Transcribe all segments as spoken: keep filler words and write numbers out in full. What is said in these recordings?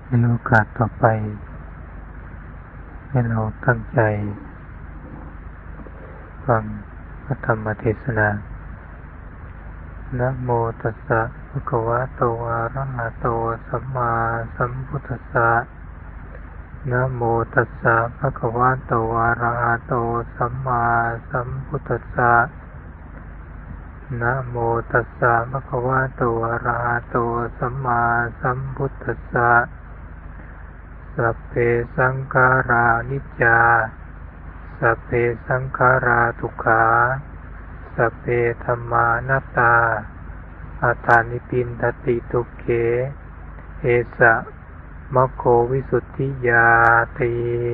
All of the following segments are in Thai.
ในโอกาสต่อไปให้เราตั้งใจฟังพระธรรมเทศนานะโมตัสสะภะคะวะโตอะระหะโตสัมมาสัมพุทธัสสะนะโมตัสสะภะคะวะโตอะระหะโตสัมมาสัมพุทธัสสะนะโมตัสสะภะคะวะโตอะระหะโตสัมมาสัมพุทธัสสะสัพเพสังขารานิจจาสัพเพสังขาราทุกขาสัพเพธัมมานัตตาอัฏฐานิปินทติทุกเขเอสะมคโควิสุทธิยาติ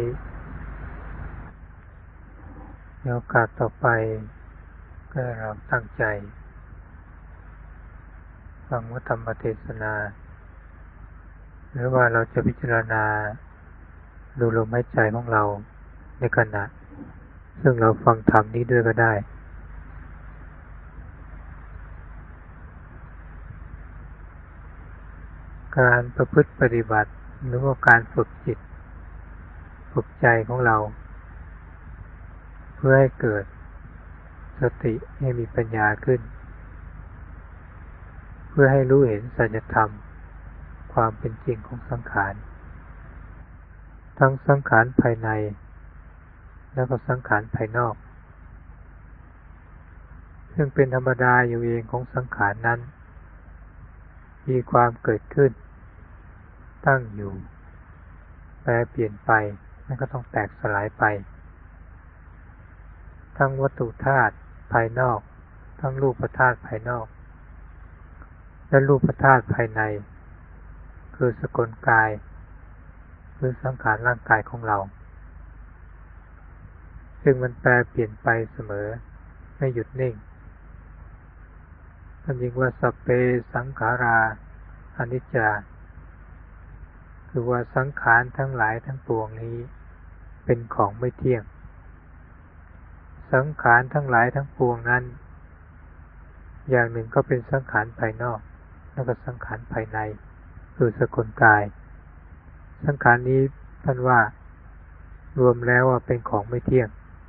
ในโอกาสต่อไปก็ให้เราตั้งใจฟังพระธรรมเทศนาหรือว่าเราจะพิจารณาดูลมหายใจของเราในขณะซึ่งเราฟังธรรมนี้ด้วยก็ได้การประพฤติปฏิบัติหรือว่าการฝึกจิตฝึกใจของเราเพื่อให้เกิดสติให้มีปัญญาขึ้นเพื่อให้รู้เห็นสัจธรรมความเป็นจริงของสังขารทั้งสังขารภายในแล้วก็สังขารภายนอกซึ่งเป็นธรรมดาอยู่เองของสังขารนั้นมีความเกิดขึ้นตั้งอยู่แปรเปลี่ยนไปแล้วก็ต้องแตกสลายไปทั้งวัตถุธาตุภายนอกทั้งรูปธาตุภายนอกและรูปธาตุภายในคือสกลกายคือสังขารร่างกายของเราซึ่งมันแปรเปลี่ยนไปเสมอไม่หยุดนิ่งท่านเรียกว่าสัพเพสังขาราอนิจจาคือว่าสังขารทั้งหลายทั้งปวงนี้เป็นของไม่เที่ยงสังขารทั้งหลายทั้งปวงนั้นอย่างหนึ่งก็เป็นสังขารภายนอกแล้วก็สังขารภายในคือสกลกายสังขารนี้ท่านว่ารวมแล้วว่าเป็นของไม่เที่ยง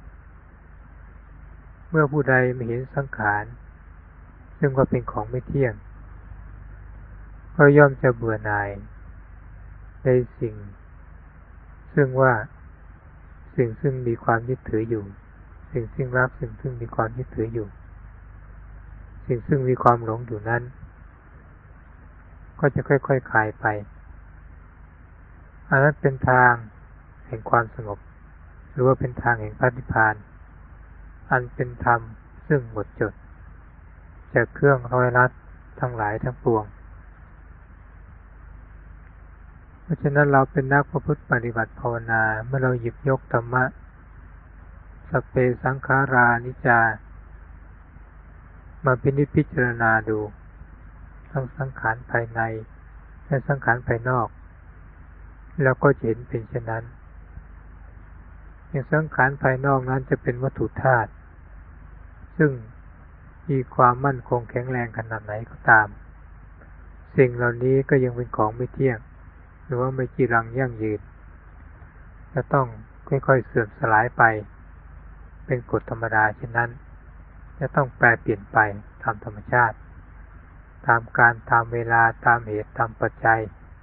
เมื่อผู้ใดไม่เห็นสังขารซึ่งว่าเป็นของไม่เที่ยงก็ย่อมจะเบื่อหน่ายในสิ่งซึ่งว่าสิ่งซึ่งมีความยึดถืออยู่สิ่งซึ่งรักสิ่งซึ่งมีความยึดถืออยู่สิ่งซึ่งมีความหลงอยู่นั้นก็จะค่อยๆ ค, คลายไปอันนั้นเป็นทางแห่งความสงบหรือว่าเป็นทางแห่งพระนิพพานอันเป็นธรรมซึ่งหมดจดจากเครื่องร้อยรัดทั้งหลายทั้งปวงเพราะฉะนั้นเราเป็นนักประพฤติปฏิบัติภาวนาเมื่อเราหยิบยกธรรมะสัพเพสังขารานิจจามาพินิจพิจารณาดูทั้งสังขารภายในและสังขารภายนอกแล้วก็จะเห็นเป็นเช่นนั้นอย่างสังขารภายนอกนั้นจะเป็นวัตถุธาตุซึ่งมีความมั่นคงแข็งแรงขนาดไหนก็ตามสิ่งเหล่านี้ก็ยังเป็นของไม่เที่ยงหรือว่าไม่จีรังยั่งยืนจะต้องค่อยๆเสื่อมสลายไปเป็นกฎธรรมดาเช่นนั้นจะต้องแปรเปลี่ยนไปตามธรรมชาติตามการตามเวลาตามเหตุตามปัจจัย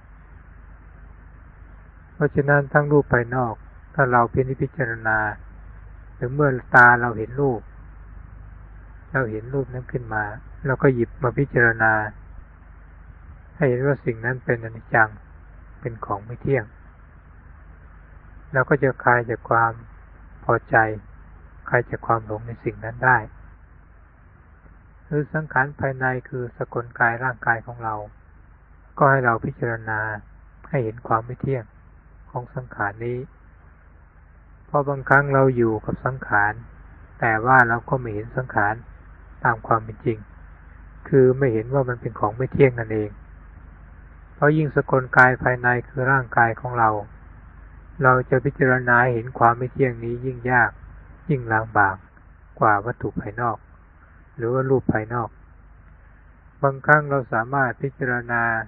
เพราะฉะนั้นทั้งรูปภายนอกถ้าเราพินิจพิจารณาหรือเมื่อตาเราเห็นรูปเราเห็นรูปนั้นขึ้นมาเราก็หยิบมาพิจารณาให้เห็นว่าสิ่งนั้นเป็นอนิจจังเป็นของไม่เที่ยงเราก็จะคลายจากความพอใจคลายจากความหลงในสิ่งนั้นได้คือสังขารภายในคือสกลกายร่างกายของเราก็ให้เราพิจารณาให้เห็นความไม่เที่ยงของสังขารนี้เพราะบางครั้งเราอยู่กับสังขารแต่ว่าเราก็ไม่เห็นสังขารตามความเป็นจริงคือไม่เห็นว่ามันเป็นของไม่เที่ยงนั่นเองเพราะยิ่งสกลกายภายในคือร่างกายของเราเราจะพิจารณาเห็นความไม่เที่ยงนี้ยิ่งยากยิ่งลำบากกว่าวัตถุภายนอกหรือว่ารูปภายนอกบางครั้งเราสามารถพิจารณา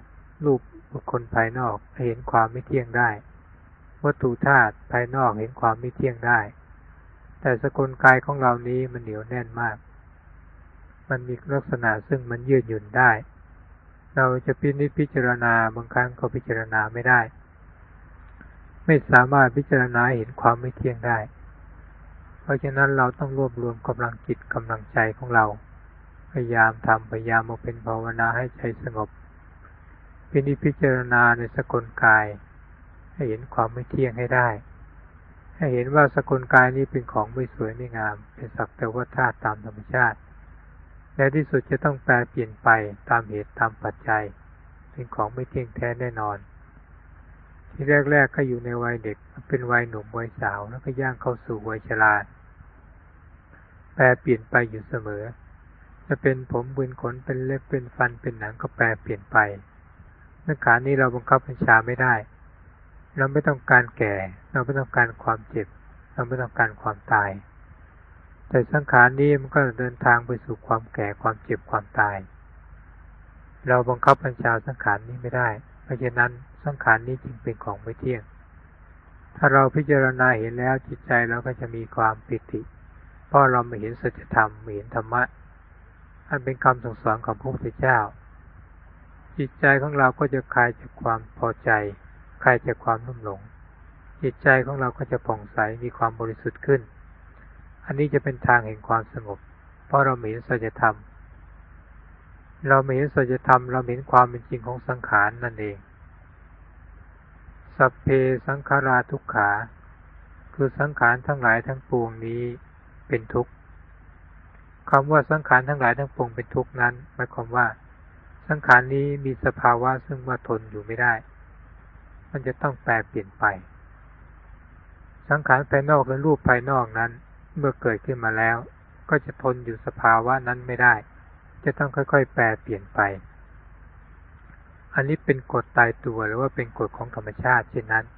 รูปบุคคลภายนอกเห็นความไม่เที่ยงได้วัตถุธาตุภายนอกเห็นความไม่เที่ยงได้แต่สกุลกายของเรานี้มันเหนียวแน่นมากมันมีลักษณะซึ่งมันยืดหยุ่นได้เราจะพินิจพิจารณาบางครั้งก็พิจารณาไม่ได้ไม่สามารถพิจารณาเห็นความไม่เที่ยงได้เพราะฉะนั้นเราต้องรวบรวมกำลังจิตกำลังใจของเราพยายามทำพยายามมาเป็นภาวนาให้ใจสงบพินิจพิจารณาในสกุลกายให้เห็นความไม่เที่ยงให้ได้ให้เห็นว่าสกุลกายนี้เป็นของไม่สวยไม่งามเป็นสักแต่ว่าธาตุตามธรรมชาติและที่สุดจะต้องแปรเปลี่ยนไปตามเหตุตามปัจจัยเป็นของไม่เที่ยงแท้แน่นอนที่แรกๆก็อยู่ในวัยเด็กเป็นวัยหนุ่มวัยสาวแล้วก็ย่างเข้าสู่วัยชราแปรเปลี่ยนไปอยู่เสมอจะเป็นผมเป็นขนเป็นเล็บเป็นฟันเป็นหนังก็แปรเปลี่ยนไปสังขารนี้เราบังคับบัญชาไม่ได้เราไม่ต้องการแก่เราไม่ต้องการความเจ็บเราไม่ต้องการความตายแต่สังขารนี้มันก็เดินทางไปสู่ความแก่ความเจ็บความตายเราบังคับบัญชาสังขารนี้ไม่ได้เพราะฉะนั้นสังขารนี้จึงเป็นของไม่เที่ยงถ้าเราพิจารณาเห็นแล้วจิตใจเราก็จะมีความปิติเพราะเราไม่เห็นสัจธรรมไม่เห็นธรรมะอันเป็นคำสั่งสอนของพระพุทธเจ้าจิตใจของเราก็จะคลายจากความพอใจคลายจากความลุ่มหลงจิตใจของเราก็จะผ่องใสมีความบริสุทธิ์ขึ้นอันนี้จะเป็นทางแห่งความสงบเพราะเราเห็นสัจธรรมเราเห็นสัจธรรมเราเห็นความเป็นจริงของสังขารนั่นเองสัพเพสังขาราทุกขาคือสังขารทั้งหลายทั้งปวงนี้เป็นทุกข์คำว่าสังขารทั้งหลายทั้งปวงเป็นทุกข์นั้นหมายความว่าสังขารนี้มีสภาวะซึ่งว่าทนอยู่ไม่ได้มันจะต้องแปรเปลี่ยนไปสังขารภายนอกและรูปภายนอกนั้นเมื่อเกิดขึ้นมาแล้วก็จะทนอยู่สภาวะนั้นไม่ได้จะต้องค่อยๆแปรเปลี่ยนไปอันนี้เป็นกฎตายตัวหรือว่าเป็นกฎของธรรมชาติเช่นนั้น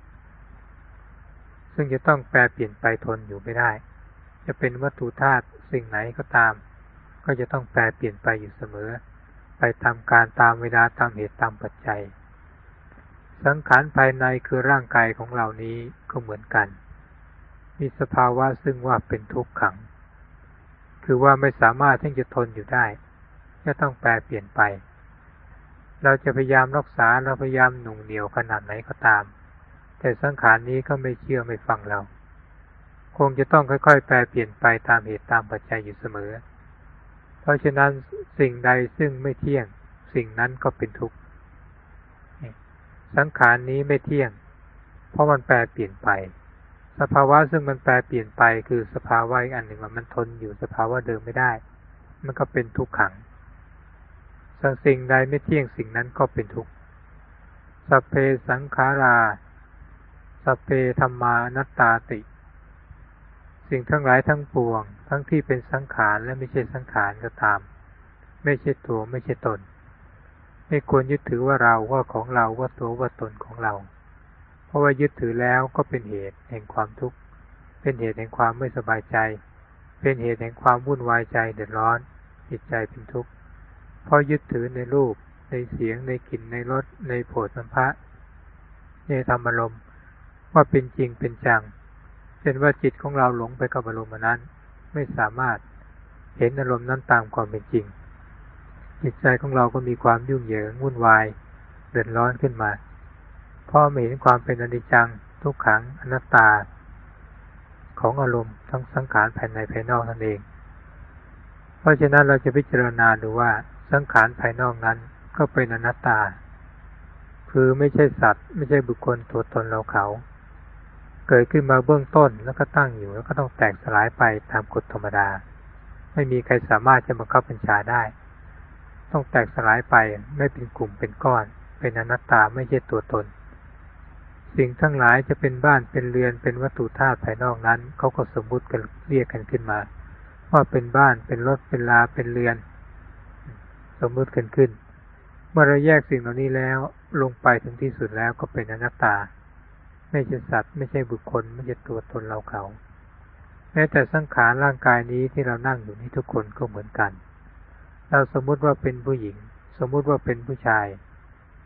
ซึ่งจะต้องแปรเปลี่ยนไปทนอยู่ไม่ได้จะเป็นวัตถุธาตุสิ่งไหนก็ตามก็จะต้องแปรเปลี่ยนไปอยู่เสมอไปตามการตามเวลาตามเหตุตามปัจจัยสังขารภายในคือร่างกายของเรานี้ก็เหมือนกันมีสภาวะซึ่งว่าเป็นทุกขังคือว่าไม่สามารถที่จะทนอยู่ได้จะต้องแปรเปลี่ยนไปเราจะพยายามรักษาเราพยายามหนุ่งเหนียวขนาดไหนก็ตามแต่สังขารนี้ก็ไม่เชื่อไม่ฟังเราคงจะต้องค่อยๆแปรเปลี่ยนไปตามเหตุตามปัจจัยอยู่เสมอเพราะฉะนั้นสิ่งใดซึ่งไม่เที่ยงสิ่งนั้นก็เป็นทุกข์สังขารนี้ไม่เที่ยงเพราะมันแปรเปลี่ยนไปสภาวะซึ่งมันแปรเปลี่ยนไปคือสภาวะอีกอันหนึ่งว่ามันทนอยู่สภาวะเดิมไม่ได้มันก็เป็นทุกขังสิ่งใดไม่เที่ยงสิ่งนั้นก็เป็นทุกข์สัพเพสังขาราสัพเพธัมมานัตตาติสิ่งทั้งหลายทั้งปวงทั้งที่เป็นสังขารและไม่ใช่สังขารก็ตามไม่ใช่ตัวไม่ใช่ตนไม่ควรยึดถือว่าเราว่าของเราว่าตัวว่าตนของเราเพราะว่ายึดถือแล้วก็เป็นเหตุแห่งความทุกข์เป็นเหตุแห่งความไม่สบายใจเป็นเหตุแห่งความวุ่นวายใจเดือดร้อนจิตใจเป็นทุกข์เพราะยึดถือในรูปในเสียงในกลิ่นในรสในโผฏฐัพพะในธรรมอารมณ์ว่าเป็นจริงเป็นจังเช่นว่าจิตของเราหลงไปกับอารมณ์นั้นไม่สามารถเห็นอารมณ์นั้นตามความเป็นจริงจิตใจของเราก็มีความยุ่งเหยิงวุ่นวายเดือดร้อนขึ้นมาเพราะไม่เห็นความเป็นอนิจจังทุกขังอนัตตาของอารมณ์ทั้งสังขารภายในภายนอกนั่นเองเพราะฉะนั้นเราจะพิจารณาดูว่าสังขารภายนอกนั้นก็เป็นอนัตตาคือไม่ใช่สัตว์ไม่ใช่บุคคลตัวตนเราเขาเกิดขึ้นมาเบื้องต้นแล้วก็ตั้งอยู่แล้วก็ต้องแตกสลายไปตามกฎธรรมดาไม่มีใครสามารถจะบังคับบัญชาได้ต้องแตกสลายไปไม่เป็นกลุ่มเป็นก้อนเป็นอนัตตาไม่ใช่ตัวตนสิ่งทั้งหลายจะเป็นบ้านเป็นเรือนเป็นวัตถุธาตุภายนอกนั้นเขาก็สมมุติกันเรียกกันขึ้นมาว่าเป็นบ้านเป็นรถเป็นลาเป็นเรือนสมมุติกันขึ้นเมื่อเราแยกสิ่งเหล่านี้แล้วลงไปถึงที่สุดแล้วก็เป็นอนัตตาไม่ใช่สัตว์ไม่ใช่บุคคลไม่ใช่ตัวตนเราเขาแม้แต่สังขารร่างกายนี้ที่เรานั่งอยู่นี้ทุกคนก็เหมือนกันเราสมมุติว่าเป็นผู้หญิงสมมุติว่าเป็นผู้ชายส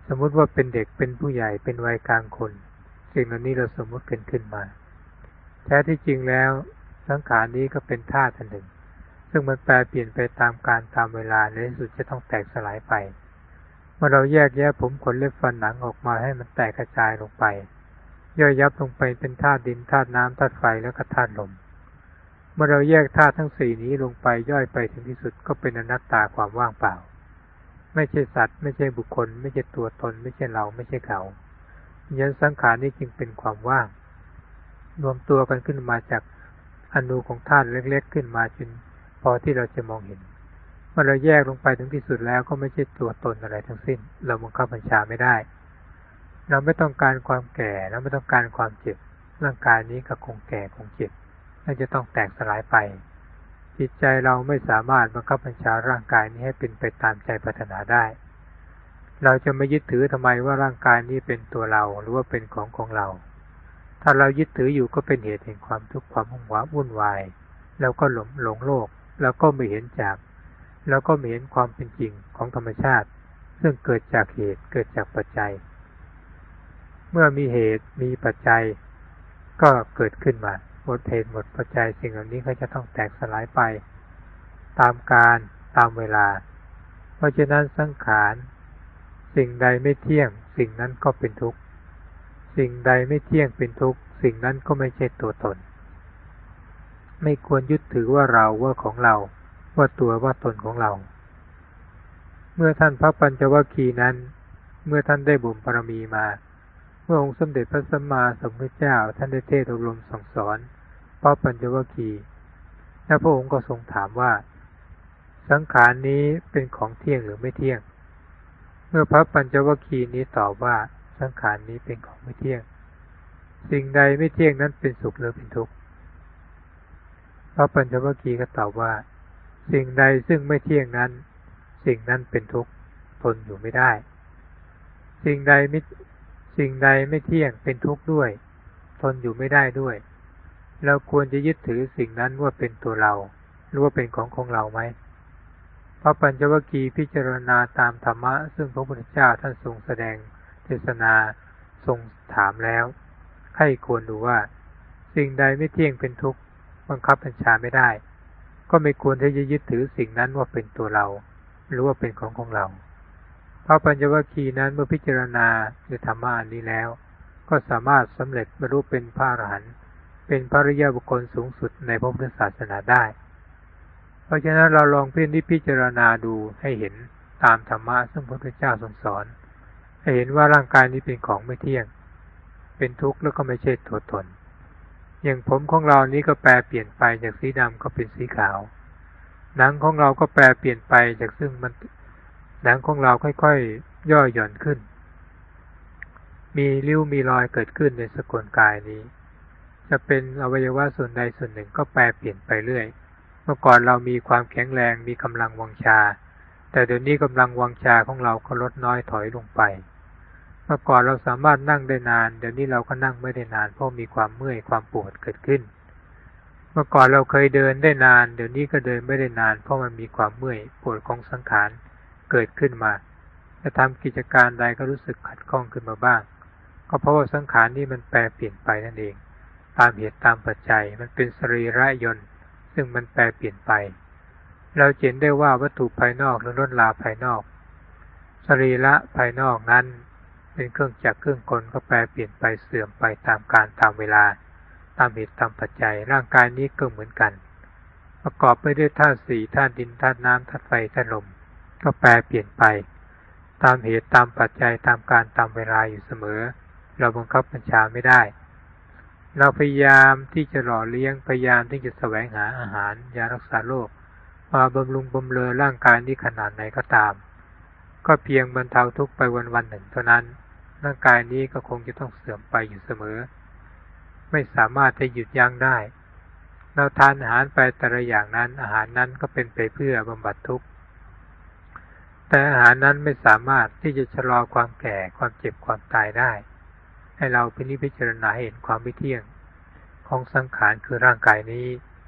สมมุติว่าเป็นเด็กเป็นผู้ใหญ่เป็นวัยกลางคนสิ่งเหล่านี้เราสมมุติกันขึ้นมาแท้ที่จริงแล้วสังขารนี้ก็เป็นธาตุอันหนึ่งซึ่งมันแปรเปลี่ยนไปตามกาลตามเวลาในที่สุดจะต้องแตกสลายไปเมื่อเราแยกแยะผมขนเล็บฟันหนังออกมาให้มันแตกกระจายลงไปย่อยยับลงไปเป็นธาตุดินธาตุน้ำธาตุไฟแล้วก็ธาตุลมเมื่อเราแยกธาตุทั้งสี่นี้ลงไปย่อยไปถึงที่สุดก็เป็นอนัตตาความว่างเปล่าไม่ใช่สัตว์ไม่ใช่บุคคลไม่ใช่ตัวตนไม่ใช่เราไม่ใช่เขายันสังขารนี้จึงเป็นความว่างรวมตัวกันขึ้นมาจากอนูของธาตุเล็กๆขึ้นมาจนพอที่เราจะมองเห็นเมื่อเราแยกลงไปถึงที่สุดแล้วก็ไม่ใช่ตัวตนอะไรทั้งสิ้นเราบังคับบัญชาไม่ได้เราไม่ต้องการความแก่เราไม่ต้องการความเจ็บร่างกายนี้ก็คงแก่คงเจ็บและจะต้องแตกสลายไปจิตใจเราไม่สามารถบังคับบัญชาร่างกายนี้ให้เป็นไปตามใจปรารถนาได้เราจะไม่ยึดถือทำไมว่าร่างกายนี้เป็นตัวเราหรือว่าเป็นของของเราถ้าเรายึดถืออยู่ก็เป็นเหตุแห่งความทุกข์ความหุ่นวายวุ่นวายแล้วก็หลงหลงโลกแล้วก็ไม่เห็นจากแล้วก็ไม่เห็นความเป็นจริงของธรรมชาติซึ่งเกิดจากเหตุเกิดจากปัจจัยเมื่อมีเหตุมีปัจจัยก็เกิดขึ้นมาหมดเหตุหมดปัจจัยสิ่งเหล่านี้ก็จะต้องแตกสลายไปตามกาลตามเวลาเพราะฉะนั้นสังขารสิ่งใดไม่เที่ยงสิ่งนั้นก็เป็นทุกข์สิ่งใดไม่เที่ยงเป็นทุกข์สิ่งนั้นก็ไม่ใช่ตัวตนไม่ควรยึดถือว่าเราว่าของเราว่าตัวว่าตนของเราเมื่อท่านพระปัญจวัคคีย์นั้นเมื่อท่านได้บุญบารมีมาเมื่อองค์สมเด็จพระสัมมาสัมพุทธเจ้าท่านได้เทศน์อบรมสั่งสอนพระปัญจวัคคีย์และพระองค์ก็ทรงถามว่าสังขารนี้เป็นของเที่ยงหรือไม่เที่ยงเมื่อพระปัญจวัคคีย์นี้ตอบว่าสังขารนี้เป็นของไม่เที่ยงสิ่งใดไม่เที่ยงนั้นเป็นสุขหรือเป็นทุกข์พระปัญจวัคคีย์ก็ตอบว่าสิ่งใดซึ่งไม่เที่ยงนั้นสิ่งนั้นเป็นทุกข์ทนอยู่ไม่ได้สิ่งใดไม่สิ่งใดไม่เที่ยงเป็นทุกข์ด้วยทนอยู่ไม่ได้ด้วยเราควรจะยึดถือสิ่งนั้นว่าเป็นตัวเราหรือว่าเป็นของของเราไหมพระปัญจวัคคีย์พิจารณาตามธรรมะซึ่งพระพุทธเจ้าท่านทรงแสดงเทศนาทรงถามแล้วใครควรดูว่าสิ่งใดไม่เที่ยงเป็นทุกข์บังคับบัญชาไม่ได้ก็ไม่ควรที่จะยึดถือสิ่งนั้นว่าเป็นตัวเราหรือว่าเป็นของของเราพระปัญจวัคคีย์นั้นเมื่อพิจารณาในธรรมะอันนี้แล้วก็สามารถสำเร็จบรรลุเป็นพระอรหันต์เป็นพระอริยบุคคลสูงสุดในพระพุทธศาสนาได้เพราะฉะนั้นเราลองพิจารณาดูให้เห็นตามธรรมะซึ่งพระพุทธเจ้าทรงสอนให้เห็นว่าร่างกายนี้เป็นของไม่เที่ยงเป็นทุกข์แล้วก็ไม่ใช่ตัวตนอย่างผมของเรานี้ก็แปรเปลี่ยนไปจากสีดำก็เป็นสีขาวหนังของเราก็แปรเปลี่ยนไปจากซึ่งมันหนังของเราค่อยๆย่อหย่อนขึ้นมีริ้วมีรอยเกิดขึ้นในสกุลกายนี้จะเป็นอวัยวะส่วนใดส่วนหนึ่งก็แปรเปลี่ยนไปเรื่อยเมื่อก่อนเรามีความแข็งแรงมีกำลังวังชาแต่เดี๋ยวนี้กำลังวังชาของเราก็ลดน้อยถอยลงไปเมื่อก่อนเราสามารถนั่งได้นานเดี๋ยวนี้เราก็นั่งไม่ได้นานเพราะมีความเมื่อยความปวดเกิดขึ้นเมื่อก่อนเราเคยเดินได้นานเดี๋ยวนี้ก็เดินไม่ได้นานเพราะมันมีความเมื่อยปวดของสังขารเกิดขึ้นมาจะทำกิจการใดก็รู้สึกขัดข้องขึ้นมาบ้างก็เพราะว่าสังขารนี้มันแปรเปลี่ยนไปนั่นเองตามเหตุตามปัจจัยมันเป็นสรีระยนต์ซึ่งมันแปรเปลี่ยนไปเราเห็นได้ว่าวัตถุภายนอกหรือลดลาภายนอกสรีระภายนอกนั้นเป็นเครื่องจักรเครื่องกลก็แปรเปลี่ยนไปเสื่อมไปตามกาลตามเวลาตามเหตุตามปัจจัยร่างกายนี้ก็เหมือนกันประกอบไปด้วยธาตุสี่ธาตุดินธาตุน้ำธาตุไฟธาตุลมก็แปรเปลี่ยนไปตามเหตุตามปัจจัยตามกาลตามเวลาอยู่เสมอเราบังคับบัญชาไม่ได้เราพยายามที่จะหล่อเลี้ยงพยายามที่จะแสวงหาอาหารยารักษาโรคมาบำรุงบำเรอร่างกายนี้ขนาดไหนก็ตามก็เพียงบรรเทาทุกข์ไปวันวันหนึ่งเท่านั้นร่างกายนี้ก็คงจะต้องเสื่อมไปอยู่เสมอไม่สามารถจะหยุดยั้งได้เราทานอาหารไปแต่ละอย่างนั้นอาหารนั้นก็เป็นไปเพื่อบำบัดทุกข์แต่อาหารนั้นไม่สามารถที่จะชะลอความแก่ความเจ็บความตายได้ให้เราพิจารณาเห็นความไม่เที่ยงของสังขารคือร่างกายนี้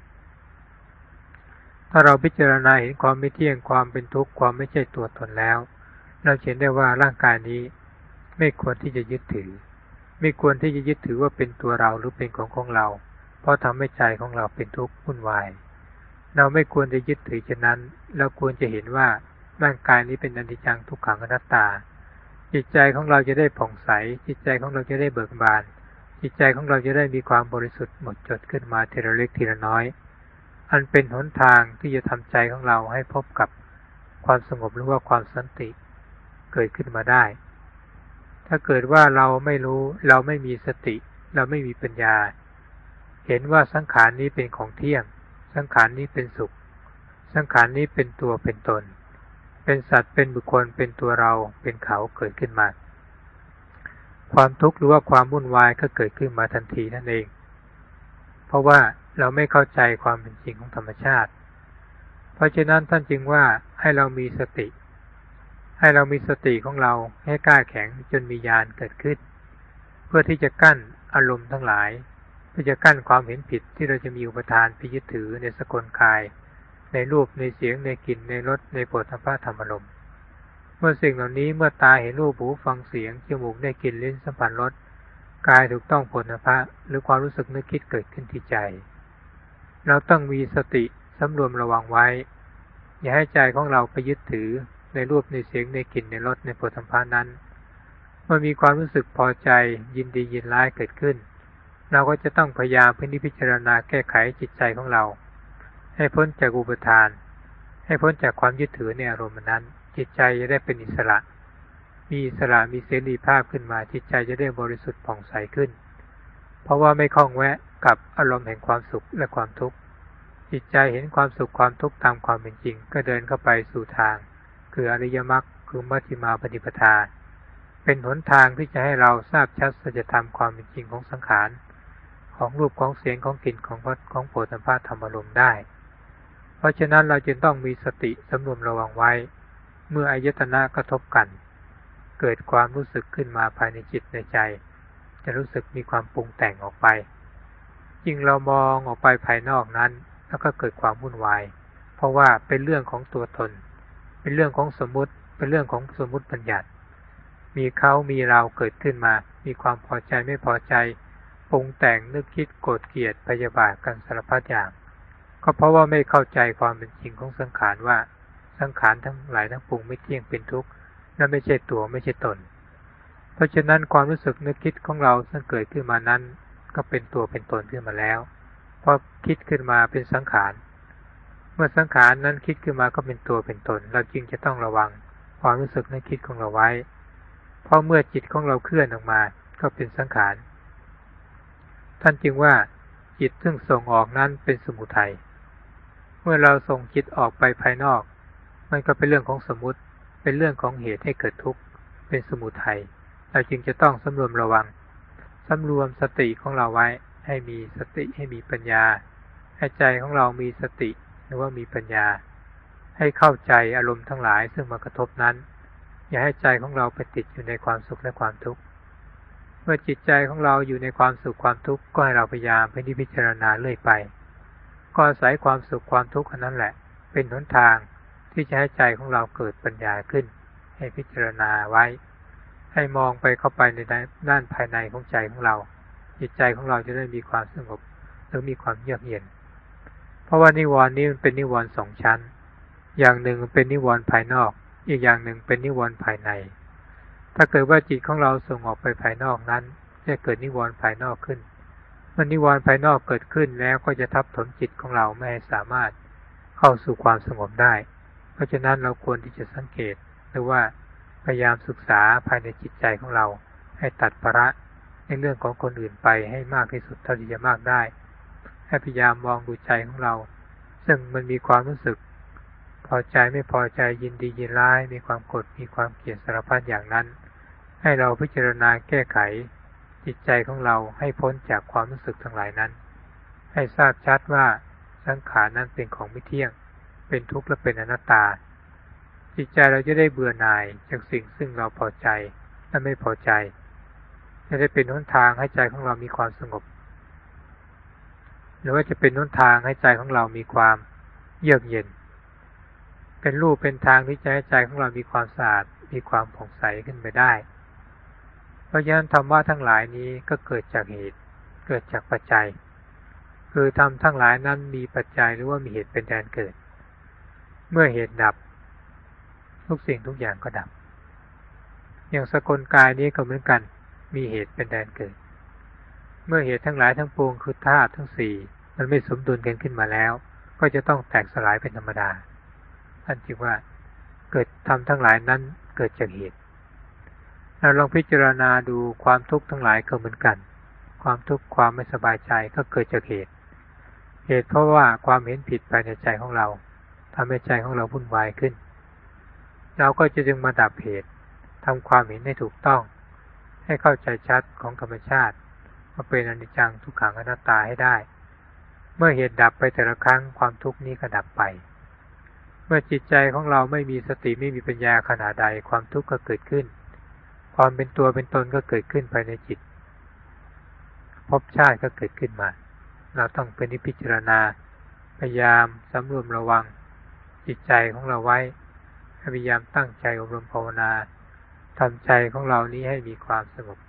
ถ้าเราพิจารณาเห็นความไม่เที่ยงความเป็นทุกข์ความไม่ใช่ตัวตนแล้วเราเห็นได้ว่าร่างกายนี้ไม่ควรที่จะยึดถือไม่ควรที่จะยึดถือว่าเป็นตัวเราหรือเป็นของของเราเพราะทำให้ใจของเราเป็นทุกข์วุ่นวายเราไม่ควรจะยึดถือเช่นนั้นเราควรจะเห็นว่าร่างกายนี้เป็นอนิจจังทุกขังอนัตตาจิตใจของเราจะได้ผ่องใสจิตใจของเราจะได้เบิกบานจิตใจของเราจะได้มีความบริสุทธิ์หมดจดขึ้นมาทีละเล็กทีละน้อยอันเป็นหนทางที่จะทำใจของเราให้พบกับความสงบหรือว่าความสันติเกิดขึ้นมาได้ถ้าเกิดว่าเราไม่รู้เราไม่มีสติเราไม่มีปัญญาเห็นว่าสังขารนี้เป็นของเที่ยงสังขารนี้เป็นสุขสังขารนี้เป็นตัวเป็นตนเป็นสัตว์เป็นบุคคลเป็นตัวเราเป็นเขาเกิดขึ้นมาความทุกข์หรือว่าความวุ่นวายก็เกิดขึ้นมาทันทีนั่นเองเพราะว่าเราไม่เข้าใจความเป็นจริงของธรรมชาติเพราะฉะนั้นท่านจึงว่าให้เรามีสติให้เรามีสติของเราให้กล้าแข็งจนมีญาณเกิดขึ้นเพื่อที่จะกั้นอารมณ์ทั้งหลายเพื่อจะกั้นความเห็นผิดที่เราจะมีอุปทานไปยึดถือในสกลกายในรูปในเสียงในกลิ่นในรสในโผฏฐัพพะธรรมารมณ์เมื่อสิ่งเหล่านี้เมื่อตาเห็นรูปหูฟังเสียงจมูกได้กลิ่นลิ้นสัมผัสรสกายถูกต้องโผฏฐัพพะหรือความรู้สึกนึกคิดเกิดขึ้นที่ใจเราต้องมีสติสำรวมระวังไว้อย่าให้ใจของเราไปยึดถือในรูปในเสียงในกลิ่นในรสในโผฏฐัพพะนั้นเมื่อมีความรู้สึกพอใจยินดียินร้ายเกิดขึ้นเราก็จะต้องพยายามพิจารณาแก้ไขจิตใจของเราให้พ้นจากอุปทานให้พ้นจากความยึดถือในอารมณ์นั้นจิตใจจะได้เป็นอิสระมีอิสระมีเสรีภาพขึ้นมาจิตใจจะได้บริสุทธิ์ผ่องใสขึ้นเพราะว่าไม่คล้องแวะกับอารมณ์แห่งความสุขและความทุกข์จิตใจเห็นความสุขความทุกข์ตามความเป็นจริงก็เดินเข้าไปสู่ทางคืออริยมรรคคือมัชฌิมาปฏิปทาเป็นหนทางที่จะให้เราทราบชัดสัจธรรมความเป็นจริงของสังขารของรูปของเสียงของกลิ่นของรสของโผฏฐัพพะธรรมารมณ์ได้เพราะฉะนั้นเราจึงต้องมีสติสำรวมระวังไว้เมื่ออายตนะกระทบกันเกิดความรู้สึกขึ้นมาภายในจิตในใจจะรู้สึกมีความปรุงแต่งออกไปยิ่งเรามองออกไปภายนอกนั้นแล้วก็เกิดความวุ่นวายเพราะว่าเป็นเรื่องของตัวตนเป็นเรื่องของสมมุติเป็นเรื่องของสมมุติบัญญัติมีเขามีเราเกิดขึ้นมามีความพอใจไม่พอใจปรุงแต่งนึกคิดโกรธเกลียดพยาบาทกันสารพัดอย่างก็เพราะว่าไม่เข้าใจความเป็นจริงของสังขารว่าสังขารทั้งหลายทั้งปวงไม่เที่ยงเป็นทุกข์และไม่ใช่ตัวไม่ใช่ตนเพราะฉะนั้นความรู้สึกนึกคิดของเราซึ่งเกิดขึ้นมานั้นก็เป็นตัวเป็นตนขึ้นมาแล้วเพราะคิดขึ้นมาเป็นสังขารเมื่อสังขารนั้นคิดขึ้นมาก็เป็นตัวเป็นตนเราจึงจะต้องระวังความรู้สึกนึกคิดของเราไว้เพราะเมื่อจิตของเราเคลื่อนออกมาก็เป็นสังขารท่านจึงว่าจิตซึ่งส่งออกนั้นเป็นสมุทัยเมื่อเราส่งจิตออกไปภายนอกมันก็เป็นเรื่องของสมมุติเป็นเรื่องของเหตุให้เกิดทุกข์เป็นสมุทัยเราจึงจะต้องสำรวมระวังสำรวมสติของเราไว้ให้มีสติให้มีปัญญาให้ใจของเรามีสติหรือว่ามีปัญญาให้เข้าใจอารมณ์ทั้งหลายซึ่งมากระทบนั้นอย่าให้ใจของเราไปติดอยู่ในความสุขและความทุกข์เมื่อจิตใจของเราอยู่ในความสุขความทุกข์ก็ให้เราพยายามพิจารณาเรื่อยไปก็อาศัยความสุขความทุกข์นั้นแหละเป็นหนทางที่จะให้ใจของเราเกิดปัญญาขึ้นให้พิจารณาไว้ให้มองไปเข้าไปในด้านภายในของใจของเราจิตใจของเราจะได้มีความสงบหรือมีความเยือกเย็นเพราะว่านิวรณ์นี้มันเป็นนิวรณ์สองชั้นอย่างหนึ่งเป็นนิวรณ์ภายนอกอีกอย่างหนึ่งเป็นนิวรณ์ภายในถ้าเกิดว่าจิตของเราส่งออกไปภายนอกนั้นจะเกิดนิวรณ์ภายนอกขึ้นเมื่อนิวรณ์ภายนอกเกิดขึ้นแล้วก็จะทับถมจิตของเราไม่ให้สามารถเข้าสู่ความสงบได้เพราะฉะนั้นเราควรที่จะสังเกตหรือว่าพยายามศึกษาภายในจิตใจของเราให้ตัดภาระในเรื่องของคนอื่นไปให้มากที่สุดเท่าที่จะมากได้ให้พยายามมองดูใจของเราซึ่งมันมีความรู้สึกพอใจไม่พอใจยินดียินร้ายมีความโกรธมีความเกลียดสารพัดอย่างนั้นให้เราพิจารณาแก้ไขจิตใจของเราให้พ้นจากความรู้สึกทั้งหลายนั้นให้ทราบชัดว่าสังขารนั้นเป็นของไม่เที่ยงเป็นทุกข์และเป็นอนัตตาจิตใจเราจะได้เบื่อหน่ายจากสิ่งซึ่งเราพอใจและไม่พอใจจะได้เป็นหนทางให้ใจของเรามีความสงบหรือว่าจะเป็นหนทางให้ใจของเรามีความเยือกเย็นเป็นรูปเป็นทางที่จะให้ใจของเรามีความสะอาดมีความผ่องใสขึ้นไปได้เพราะฉะนั้นธรรมะทั้งหลายนี้ก็เกิดจากเหตุเกิดจากปัจจัยคือธรรมทั้งหลายนั้นมีปัจจัยหรือว่ามีเหตุเป็นแดนเกิดเมื่อเหตุดับทุกสิ่งทุกอย่างก็ดับอย่างสกลกายนี้ก็เหมือนกันมีเหตุเป็นแดนเกิดเมื่อเหตุทั้งหลายทั้งปวงคือธาตุทั้งสี่มันไม่สมดุลกันขึ้นมาแล้วก็จะต้องแตกสลายเป็นธรรมดาท่านจึงว่าเกิดธรรมทั้งหลายนั้นเกิดจากเหตุเราลองพิจารณาดูความทุกข์ทั้งหลายก็เหมือนกันความทุกข์ความไม่สบายใจก็เกิดจากเหตุเหตุเพราะว่าความเห็นผิดภายในใจของเราทำให้ใจของเราวุ่นวายขึ้นเราก็จะจึงมาดับเหตุทำความเห็นให้ถูกต้องให้เข้าใจชัดของธรรมชาติว่าเป็นอนิจจังทุกขังอนัตตาให้ได้เมื่อเหตุดับไปแต่ละครั้งความทุกข์นี้ก็ดับไปเมื่อจิตใจของเราไม่มีสติไม่มีปัญญาขณะใดความทุกข์ก็เกิดขึ้นความเป็นตัวเป็นตนก็เกิดขึ้นภายในจิตภพชาติก็เกิดขึ้นมาเราต้องเป็นนิพพิจารณาพยายามสำรวมระวังจิตใจของเราไว้พยายามตั้งใจอบรมภาวนาทำใจของเรานี้ให้มีความสงบ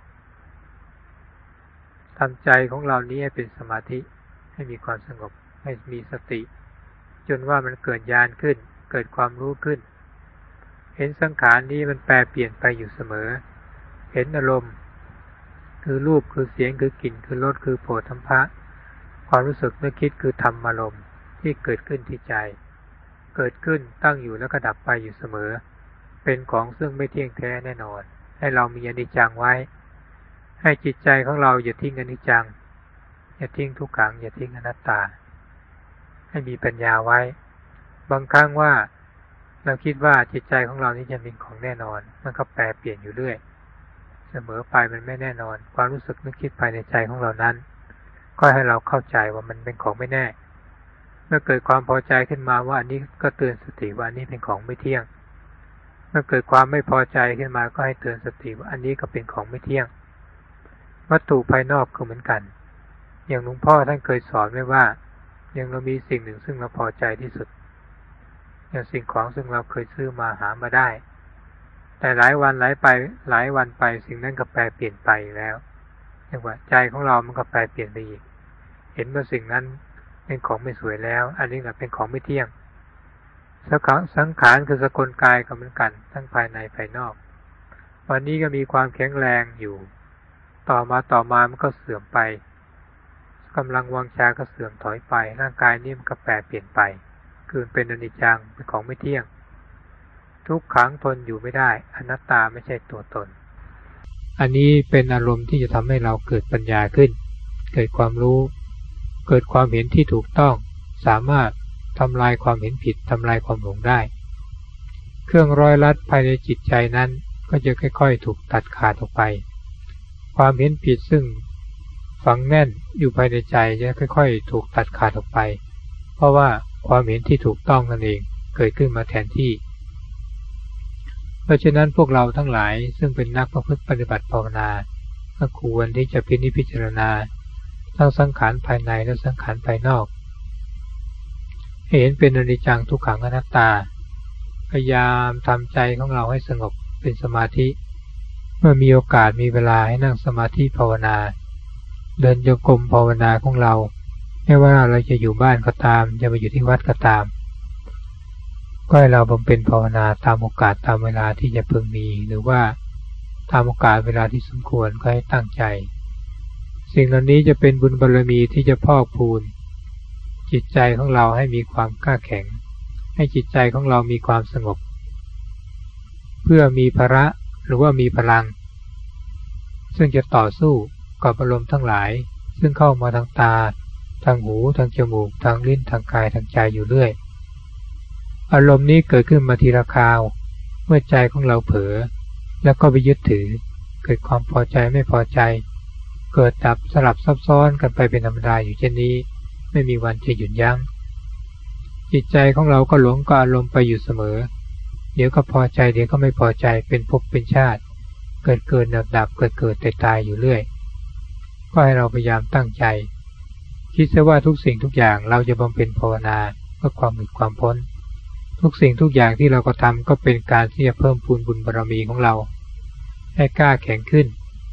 ทำใจของเรานี้ให้เป็นสมาธิให้มีความสงบให้มีสติจนว่ามันเกิดญาณขึ้นเกิดความรู้ขึ้นเห็นสังขารนี้มันแปรเปลี่ยนไปอยู่เสมอเห็นอารมณ์คือรูปคือเสียงคือกลิ่นคือรสคือโผฏฐัพพะความรู้สึกนึกคิดคือธรรมอารมณ์ที่เกิดขึ้นที่ใจเกิดขึ้นตั้งอยู่แล้วก็ดับไปอยู่เสมอเป็นของซึ่งไม่เที่ยงแท้แน่นอนให้เรามีอนิจจังไว้ให้จิตใจของเราอย่าทิ้งอนิจจังอย่าทิ้งทุกขังอย่าทิ้งอนัตตาให้มีปัญญาไว้บางครั้งว่าเราคิดว่าจิตใจของเรานี้จะเป็นของแน่นอนมันก็แปรเปลี่ยนอยู่เรื่อยเสมอไปมันไม่แน่นอนความรู้สึกนึกคิดภายในใจของเรานั้นก็ให้เราเข้าใจว่ามันเป็นของไม่แน่เมื่อเกิดความพอใจขึ้นมาว่าอันนี้ก็เตือนสติว่าอันนี้เป็นของไม่เที่ยงเมื่อเกิดความไม่พอใจขึ้นมาก็ให้เตือนสติว่าอันนี้ก็เป็นของไม่เที่ยงวัตถุภายนอกก็เหมือนกันอย่างหลวงพ่อท่านเคยสอนไว้ว่าอย่างเรามีสิ่งหนึ่งซึ่งเราพอใจที่สุดอย่างสิ่งของซึ่งเราเคยซื้อมาหามาได้แต่หลายวันหลายไปหลายวันไปสิ่งนั้นก็แปรเปลี่ยนไปแล้วอย่างว่าใจของเรามันก็แปรเปลี่ยนไปอีกเห็นว่าสิ่งนั้นเป็นของไม่สวยแล้วอันนี้ก็เป็นของไม่เที่ยงสังขารคือสกลกายก็เหมือนกันทั้งภายในภายนอกวันนี้ก็มีความแข็งแรงอยู่ต่อมาต่อมามันก็เสื่อมไปกำลังวังชาก็เสื่อมถอยไปร่างกายนี้มันก็แปรเปลี่ยนไปคือเป็นอนิจจังเป็นของไม่เที่ยงทุกขังทนอยู่ไม่ได้อนัตตาไม่ใช่ตัวตนอันนี้เป็นอารมณ์ที่จะทำให้เราเกิดปัญญาขึ้นเกิดความรู้เกิดความเห็นที่ถูกต้องสามารถทำลายความเห็นผิดทำลายความหลงได้เครื่องร้อยลัดภายในจิตใจนั้นก็จะค่อยๆถูกตัดขาดออกไปความเห็นผิดซึ่งฝังแน่นอยู่ภายในใจจะค่อยๆถูกตัดขาดออกไปเพราะว่าความเห็นที่ถูกต้องนั่นเองเกิดขึ้นมาแทนที่เพราะฉะนั้นพวกเราทั้งหลายซึ่งเป็นนักประพฤติปฏิบัติภาวนาก็ควรที่จะพินิจพิจารณาทั้งสังขารภายในและสังขารภายนอกให้เห็นเป็นอนิจจังทุกขังอนัตตาพยายามทำใจของเราให้สงบเป็นสมาธิเมื่อมีโอกาสมีเวลาให้นั่งสมาธิภาวนาเดินโยกมภาวนาของเราไม่ว่าเราจะอยู่บ้านก็ตามจะไปอยู่ที่วัดก็ตามก็ให้เราบำเพ็ญภาวนาตามโอกาสตามเวลาที่จะพึงมีหรือว่าตามโอกาสเวลาที่สมควรก็ให้ตั้งใจสิ่งเหล่านี้จะเป็นบุญบารมีที่จะพอกพูนจิตใจของเราให้มีความกล้าแข็งให้จิตใจของเรามีความสงบเพื่อมีภระหรือว่ามีพลังซึ่งจะต่อสู้กับอารมณ์ทั้งหลายซึ่งเข้ามาทางตาทางหูทางจมูกทางลิ้นทางกายทางใจอยู่เรื่อยอารมณ์นี้เกิดขึ้นมาทีละคราวเมื่อใจของเราเผลอแล้วก็ไปยึดถือเกิดความพอใจไม่พอใจเกิดดับสลับซับซ้อนกันไปเป็นธรรมดาอยู่เช่นนี้ไม่มีวันจะหยุดยั้งจิตใจของเราก็หลงกับอารมณ์ไปอยู่เสมอเดี๋ยวก็พอใจเดี๋ยวก็ไม่พอใจเป็นภพเป็นชาติเกิดเกิดดับดับเกิดเกิดตายตายอยู่เรื่อยก็ให้เราพยายามตั้งใจคิดซะว่าทุกสิ่งทุกอย่างเราจะบำเพ็ญภาวนาเพื่อความหลุดความพ้นทุกสิ่งทุกอย่างที่เราก็ทำก็เป็นการที่จะเพิ่มพูนบุญบารมีของเราให้กล้าแข็งขึ้น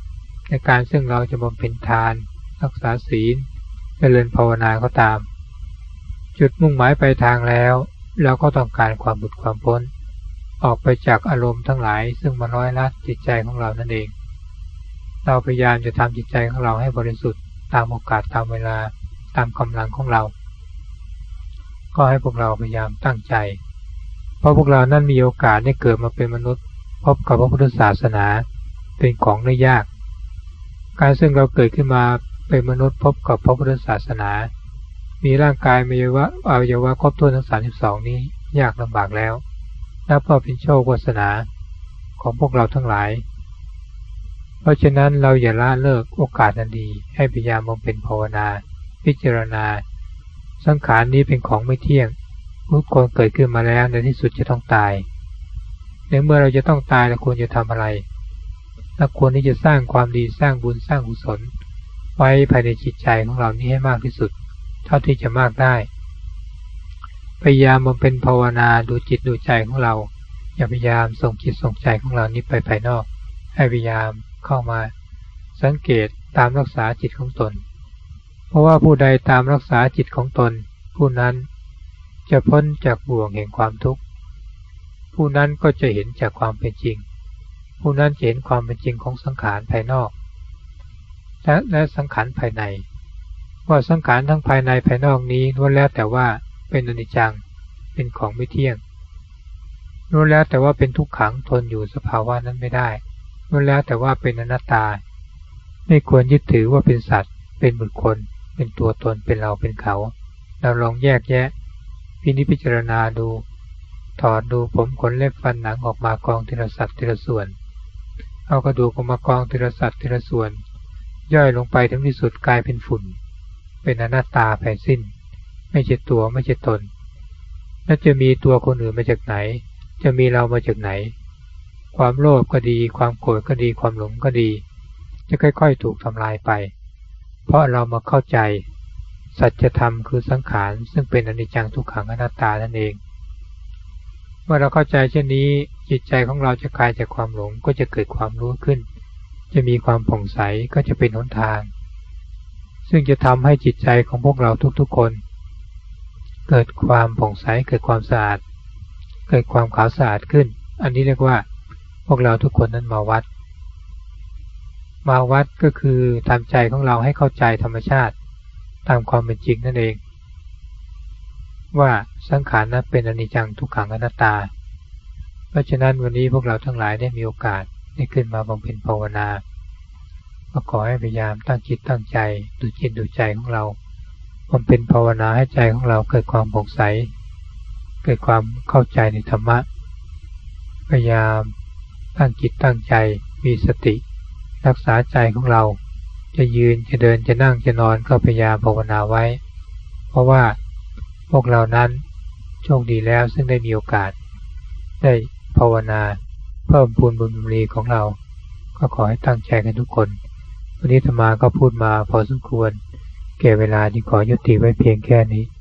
ในการซึ่งเราจะบำเพ็ญทานรักษาศีลเจริญภาวนาก็ตามจุดมุ่งหมายปลายทางแล้วเราก็ต้องการความหลุดความพ้นออกไปจากอารมณ์ทั้งหลายซึ่งมาร้อยลัดจิตใจของเรานั่นเองเราพยายามจะทำจิตใจของเราให้บริสุทธิ์ตามโอกาสตามเวลาตามกำลังของเราก็ให้พวกเราพยายามตั้งใจเพราะพวกเรานั้นมีโอกาสได้เกิดมาเป็นมนุษย์พบกับพระพุทธศาสนาเป็นของไม่ยากการซึ่งเราเกิดขึ้นมาเป็นมนุษย์พบกับพระพุทธศาสนามีร่างกายมีอวัยวะอวัยวะครบถ้วนทั้งสามสิบสองนี้ยากลำบากแล้วนับว่าเป็นโชควาสนาของพวกเราทั้งหลายเพราะฉะนั้นเราอย่าละเลิกโอกาสนั้นดีให้พยายามบำเพ็ญภาวนาพิจารณาสังขารนี้เป็นของไม่เที่ยงทุกคนเกิดขึ้นมาแล้วในที่สุดจะต้องตายในเมื่อเราจะต้องตายเราควรจะทำอะไรเราควรที่จะสร้างความดีสร้างบุญสร้างกุศลไว้ภายในจิตใจของเรานี้ให้มากที่สุดเท่าที่จะมากได้พยายามบำเพ็ญภาวนาดูจิตดูใจของเราอย่าพยายามส่งจิตส่งใจของเรานี้ไปภายนอกให้พยายามเข้ามาสังเกตตามรักษาจิตของตนเพราะว่าผู้ใดตามรักษาจิตของตนผู้นั้นจะพ้นจากบ่วงแห่งความทุกข์ผู้นั้นก็จะเห็นจากความเป็นจริงผู้นั้นจะเห็นความเป็นจริงของสังขารภายนอกและและสังขารภายในว่าสังขารทั้งภายในภายนอกนี้ล้วนแล้วแต่ว่าเป็นอนิจจังเป็นของไม่เที่ยงล้วนแล้วแต่ว่าเป็นทุกขังทนอยู่สภาวะนั้นไม่ได้ล้วนแล้วแต่ว่าเป็นอนัตตาไม่ควรยึดถือว่าเป็นสัตว์เป็นบุคคลเป็นตัวตนเป็นเราเป็นเขาเราลองแยกแยะพินิจพิจารณาดูถอดดูผมขนเล็บฟันหนังออกมากองทีละสัดทีละส่วนเอากระดูกออกมากองทีละสัดทีละส่วนย่อยลงไปถึงที่สุดกลายเป็นฝุ่นเป็นอนัตตาแผ่สิ้นไม่ใช่ตัวไม่ใช่ตนแล้วจะมีตัวคนอื่นมาจากไหนจะมีเรามาจากไหนความโลภก็ดีความโกรธก็ดีความหลงก็ดีจะค่อยๆถูกทำลายไปเพราะเรามาเข้าใจสัจธรรมคือสังขารซึ่งเป็นอนิจจังทุกขังอนัตตานั่นเองเมื่อเราเข้าใจเช่นนี้จิตใจของเราจะคลายจากความหลงก็จะเกิดความรู้ขึ้นจะมีความผ่องใสก็จะเป็นหนทางซึ่งจะทำให้จิตใจของพวกเราทุกๆคนเกิดความผ่องใสเกิดความสะอาดเกิดความขาวสะอาดขึ้นอันนี้เรียกว่าพวกเราทุกคนนั้นมาวัดมาวัดก็คือทำใจของเราให้เข้าใจธรรมชาติตามความเป็นจริงนั่นเองว่าสังขารนั้นเป็นอนิจจังทุกขังอนัตตาเพราะฉะนั้นวันนี้พวกเราทั้งหลายได้มีโอกาสได้ขึ้นมาบำเพ็ญภาวนาก็ขอให้พยายามตั้งจิตตั้งใจดูจิตดูใจของเราบำเพ็ญภาวนาให้ใจของเราเกิดความผ่องใสเกิดความเข้าใจในธรรมะพยายามตั้งจิตตั้งใจมีสติรักษาใจของเราจะยืนจะเดินจะนั่งจะนอนก็พยายามภาวนาไว้เพราะว่าพวกเรานั้นโชคดีแล้วซึ่งได้มีโอกาสได้ภาวนาเพิ่มพูนบุญบารมีของเราก็ขอให้ตั้งใจกันทุกคนวันนี้ธรรมาก็พูดมาพอสมควรแก่เวลาจึงขอยุติไว้เพียงแค่นี้